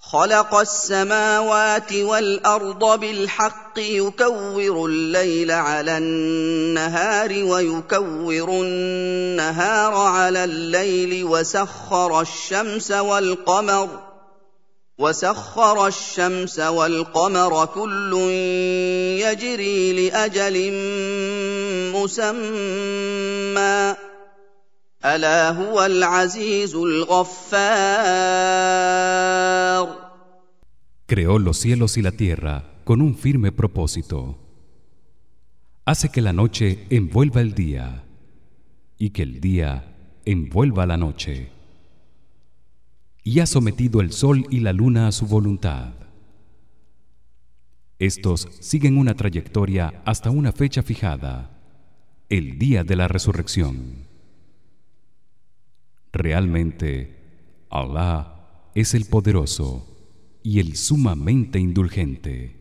خلق السماوات والأرض بالحق يكور الليل على النهار ويكور النهار على الليل وسخر الشمس والقمر كل يجري لأجل مسمى ألا هو العزيز الغفار. Creó los cielos y la tierra con un firme propósito. Hace que la noche envuelva el día y que el día envuelva la noche. Y ha sometido el sol y la luna a su voluntad. Estos siguen una trayectoria hasta una fecha fijada, el día de la resurrección. Realmente, Allah es el poderoso y el sumamente indulgente.